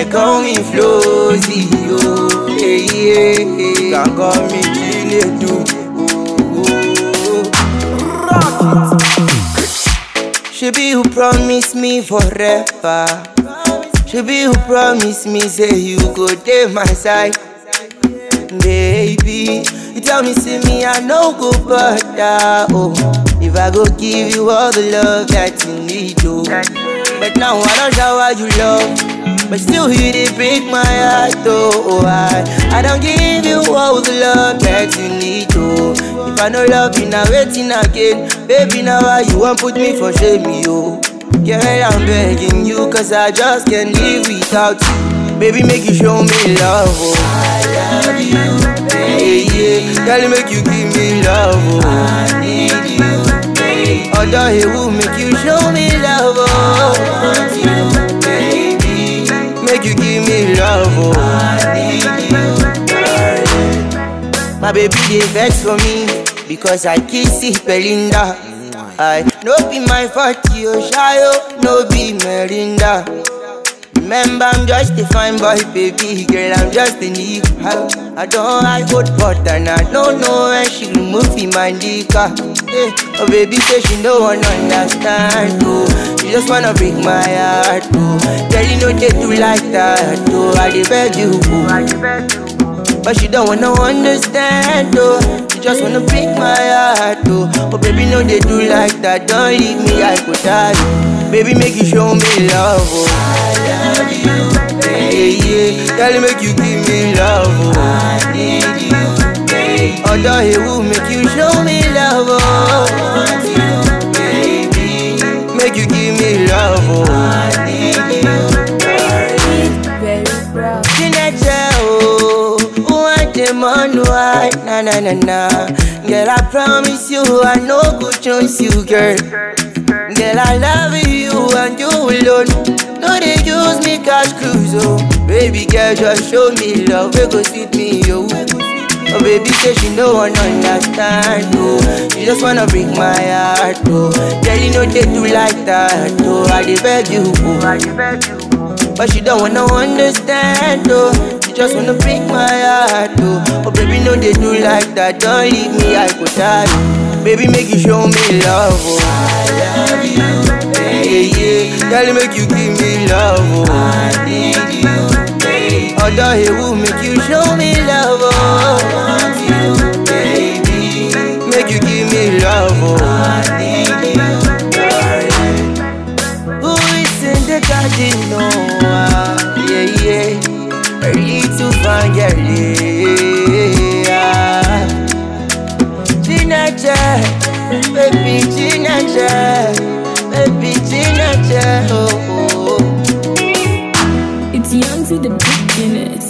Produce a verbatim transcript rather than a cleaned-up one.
call me Flozy, oh, yeah, yeah, yeah. Can call me Chinedu, oh, oh. Rock it. Shebi you promise me forever. Shebi you promise me say you go dey my side. Baby, you tell me see me I no go bother, oh. If I go give you all the love that you need, oh. But now I don't shower you love, but still you dey break my heart, oh. I, I don't give you all the love that you need, oh. If I no love you now waiting again, baby now why you won't put me for shame, oh. Girl, I'm begging you, cause I just can't live without you. Baby, make you show me love, oh. I love you, baby. Yeah, yeah. Girl, make you give me love, oh. I need you, baby. Although he will make you show me love, oh. I want you, baby. Make you give me love, oh. I need you, darling. My baby, they vex for me because I kiss it, Belinda. I no be my fault, you shy, oh, no be Merinda. Remember, I'm just a fine boy, baby girl, I'm just a nigga. I don't like hot butter, and I don't know when she remove me my dicker. Hey, oh baby say she no wanna understand, oh. She just wanna break my heart, oh. Girl, you know they do like that, oh. I dey beg you, oh. But she don't wanna understand, oh. She just wanna break my heart, oh. Oh baby, no they do like that, don't leave me, I could die. Baby, make you show me love, oh. I love you, baby. Yeah, yeah. Girl, make you give me love, oh. I need you, baby. Although he will make you show me love, oh. I want you, baby. Make you give me love, oh. I need you, darling. Teenager, oh. Want them on white, na na na na. Girl, I promise you, I know go choose you, girl. Girl, I love you and you alone. No, they use me cash cruise, oh. Baby girl, just show me love, we go sweet me, yo. Oh, baby say she no wanna understand, oh. She just wanna break my heart, oh. Girl, you know they do like that, oh. I dey beg you, oh. But she don't wanna understand, oh. She just wanna break my heart, oh. Oh, baby, no, they do like that. Don't leave me, I could die. Baby, make you show me love, oh. I love you, baby. Yeah, yeah. Girl, make you give me love, oh. I need you, baby. Although he will make you show me love, oh. I want you, baby. Make you give me love, oh. I need you, darling. Who is in the garden, no? Yeah, yeah. Ready to find your yeah. Teenager, baby teenager, baby teenager, oh, oh, oh. It's young to the beginners.